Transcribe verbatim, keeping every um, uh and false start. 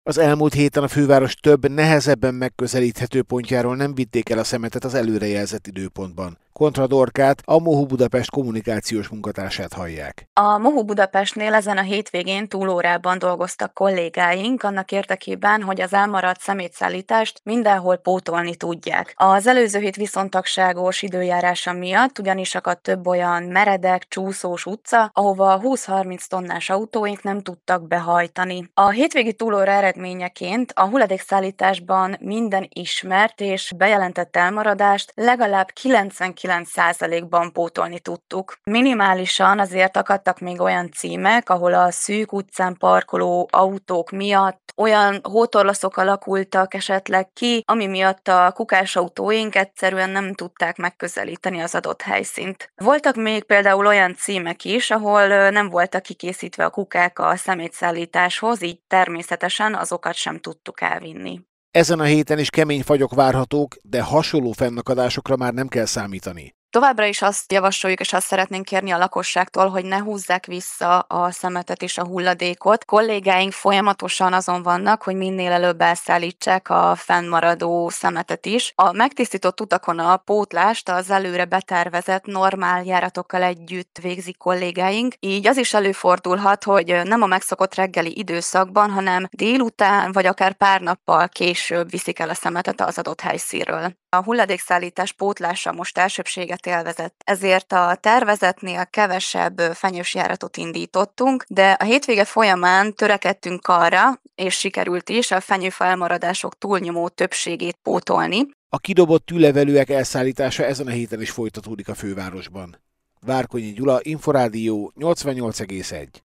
Az elmúlt héten a főváros több, nehezebben megközelíthető pontjáról nem vitték el a szemetet az előrejelzett időpontban. Kontra Dorkát, a MOHU Budapest kommunikációs munkatársát hallják. A MOHU Budapestnél ezen a hétvégén túlórában dolgoztak kollégáink annak érdekében, hogy az elmaradt szemétszállítást mindenhol pótolni tudják. Az előző hét viszontagságos időjárása miatt ugyanis akadt több olyan meredek, csúszós utca, ahova húsz-harminc tonnás autóink nem tudtak behajtani. A hétvégi túlóra eredményeként a hulladékszállításban minden ismert és bejelentett elmaradást legalább kilencvenkilenc százalékban pótolni tudtuk. Minimálisan azért akadtak még olyan címek, ahol a szűk utcán parkoló autók miatt olyan hótorlaszok alakultak esetleg ki, ami miatt a kukás autóink egyszerűen nem tudták megközelíteni az adott helyszínt. Voltak még például olyan címek is, ahol nem voltak kikészítve a kukák a szemétszállításhoz, így természetesen azokat sem tudtuk elvinni. Ezen a héten is kemény fagyok várhatók, de hasonló fennakadásokra már nem kell számítani. Továbbra is azt javasoljuk, és azt szeretnénk kérni a lakosságtól, hogy ne húzzák vissza a szemetet és a hulladékot. Kollégáink folyamatosan azon vannak, hogy minél előbb elszállítsák a fennmaradó szemetet is. A megtisztított utakon a pótlást az előre betervezett normál járatokkal együtt végzik kollégáink, így az is előfordulhat, hogy nem a megszokott reggeli időszakban, hanem délután vagy akár pár nappal később viszik el a szemetet az adott helyszínről. A hulladékszállítás pótlása most elsőbbséget élvezett, ezért a tervezetnél kevesebb fenyős járatot indítottunk, de a hétvége folyamán törekedtünk arra, és sikerült is a fenyőfa elmaradások túlnyomó többségét pótolni. A kidobott tűlevelőek elszállítása ezen a héten is folytatódik a fővárosban. Várkonyi Gyula, Inforádió nyolcvannyolc egész egy.